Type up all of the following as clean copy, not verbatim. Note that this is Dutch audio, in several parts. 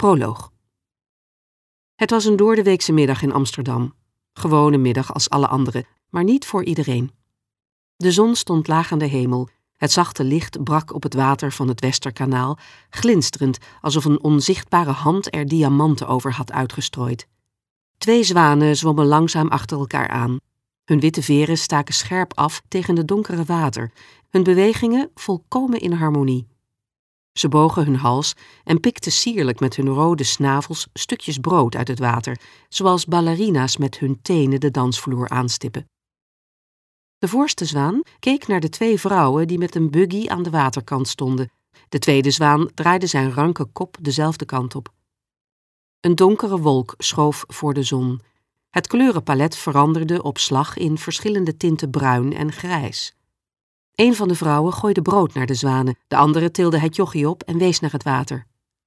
Proloog. Het was een doordeweekse middag in Amsterdam. Gewone middag als alle andere, maar niet voor iedereen. De zon stond laag aan de hemel. Het zachte licht brak op het water van het Westerkanaal, glinsterend alsof een onzichtbare hand er diamanten over had uitgestrooid. 2 zwanen zwommen langzaam achter elkaar aan. Hun witte veren staken scherp af tegen het donkere water, hun bewegingen volkomen in harmonie. Ze bogen hun hals en pikten sierlijk met hun rode snavels stukjes brood uit het water, zoals ballerina's met hun tenen de dansvloer aanstippen. De voorste zwaan keek naar de 2 vrouwen die met een buggy aan de waterkant stonden. De tweede zwaan draaide zijn ranke kop dezelfde kant op. Een donkere wolk schoof voor de zon. Het kleurenpalet veranderde op slag in verschillende tinten bruin en grijs. Een van de vrouwen gooide brood naar de zwanen, de andere tilde het jochie op en wees naar het water.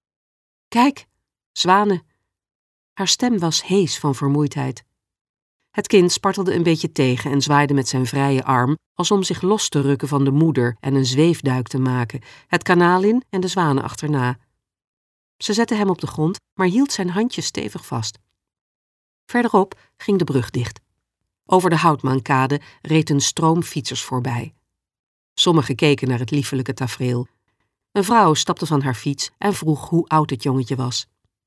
Kijk, zwanen. Haar stem was hees van vermoeidheid. Het kind spartelde een beetje tegen en zwaaide met zijn vrije arm, als om zich los te rukken van de moeder en een zweefduik te maken, het kanaal in en de zwanen achterna. Ze zette hem op de grond, maar hield zijn handjes stevig vast. Verderop ging de brug dicht. Over de Houtmaankade reed een stroom fietsers voorbij. Sommigen keken naar het liefelijke tafereel. Een vrouw stapte van haar fiets en vroeg hoe oud het jongetje was.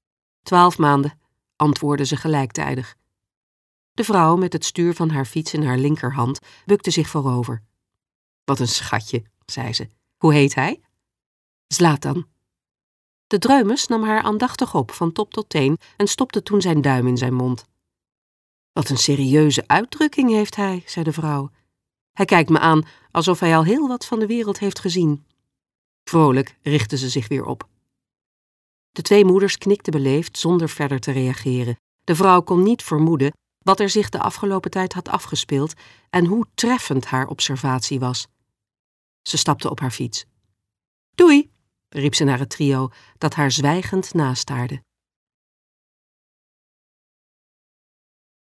12 maanden, antwoordde ze gelijktijdig. De vrouw met het stuur van haar fiets in haar linkerhand bukte zich voorover. Wat een schatje, zei ze. Hoe heet hij? Zlatan. De dreumes nam haar aandachtig op van top tot teen en stopte toen zijn duim in zijn mond. Wat een serieuze uitdrukking heeft hij, zei de vrouw. Hij kijkt me aan alsof hij al heel wat van de wereld heeft gezien. Vrolijk richtte ze zich weer op. De 2 moeders knikten beleefd zonder verder te reageren. De vrouw kon niet vermoeden wat er zich de afgelopen tijd had afgespeeld en hoe treffend haar observatie was. Ze stapte op haar fiets. Doei, riep ze naar het trio dat haar zwijgend nastaarde.